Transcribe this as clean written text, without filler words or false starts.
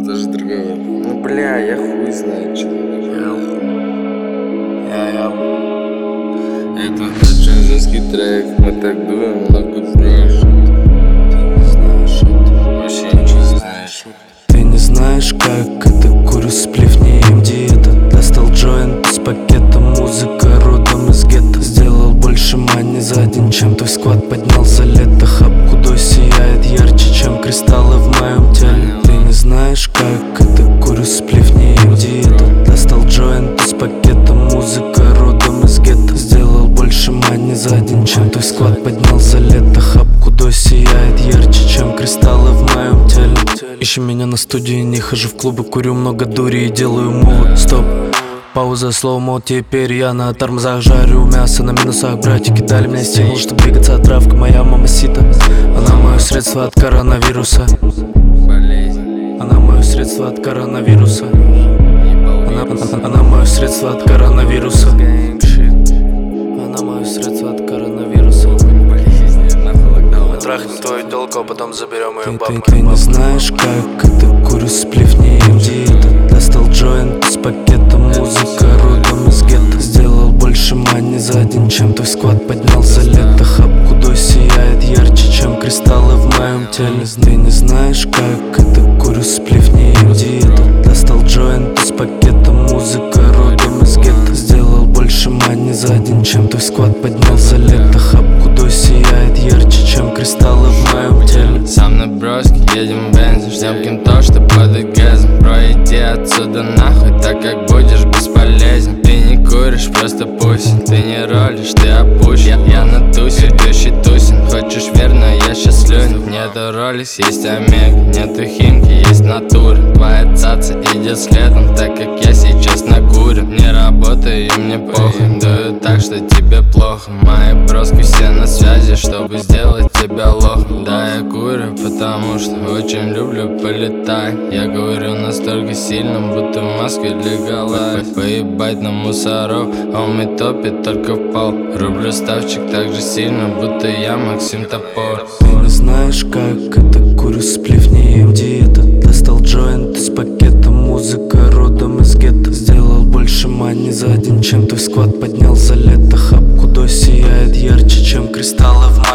тоже другой. Ну бля, я хуй знаю, что. Это очень жесткий трек, мы так дуем, много прошлого. Вообще ничего не знаешь. Ты не знаешь, как это, курю сплив, не ем диета. Достал джойнт из пакета, музыка родом из гетто. Сделал больше мани за день, чем твой сквад поднял за лето. Хаб кудой сияет ярче, чем кристаллы в моем теле. Ты не знаешь, как это, курю сплив, не ем диета. Достал джойнт из пакета, музыка родом из гетто. Сделал больше мани за день, чем твой сквад поднял за лето. Хаб кудой сияет ярче, чем кристаллы в моем теле. Ищи меня на студии, не хожу в клубы, курю много дури и делаю мувы. Стоп, пауза, слоумо, теперь я на тормозах жарю мясо на минусах. Братья дали мне стимул, чтобы двигаться, травка моя мамасита. Она мое средство от коронавируса. Она мое средство от коронавируса. Она мое средство от коронавируса. Она мое средство от коронавируса. Мы трахнем твою телку, а потом заберем ее бабу. Ты не знаешь, как это, курю сплив, не ем диета. Достал джойнт из пакета, музыка родом из гетто. Сделал больше мани за день, чем твой сквад поднял за лето. Хаб кудой сияет ярче, чем кристаллы в моем теле. Ты не знаешь, как это, курю сплив, не ем диета. Достал джойнт из пакета, музыка родом из гетто. Сделал больше мани за день, чем твой сквад поднял за лето. Хаб кудой сияет ярче, чем кристаллы в моем теле. Сам на броске, едем в бензин, ждем кем-то, что под оргазм. Бро, иди отсюда нахуй, так как будешь бесполезен. Ты не куришь, просто пусть. Ты не ролишь, ты опущен. Я на тусе, пьющий тусин. Хочешь верно, я счастлив. Нету роликс, есть омега. Нету химки, есть натура. Твоя цаца идет следом, так как я сейчас на куре. Не работаю и мне похуй. Дую так, что тебе плохо. Мои броски все на связи, чтобы сделать тебя лохом. Да, я курю, потому что очень люблю полетать. Я говорю настолько сильно, будто в Москве легалайз. Поебать на мусоров, а он мне топит только в пол. Рублю ставчик так же сильно, будто я Максим Топор. Ты не знаешь, как это, курю сплив, не ем диета. Достал джойнт из пакета, музыка родом из гетто. Сделал больше мани за день, чем твой сквад поднял за лето. Хаб кудой сияет ярче, чем кристаллы в